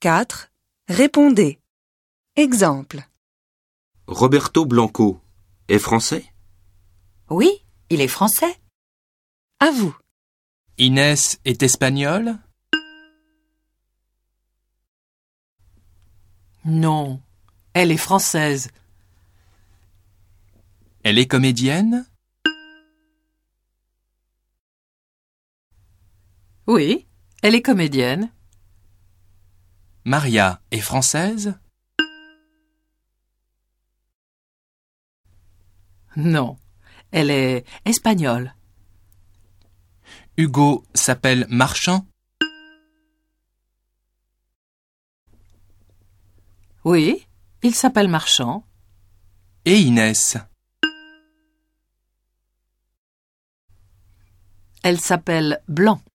4. Répondez. Exemple. Roberto Blanco est français? Oui, il est français. À vous. Inès est espagnole? Non, elle est française. Elle est comédienne? Oui, elle est comédienne. Maria est française? Non, elle est espagnole. Hugo s'appelle Marchand? Oui, il s'appelle Marchand. Et Inès? Elle s'appelle Blanc.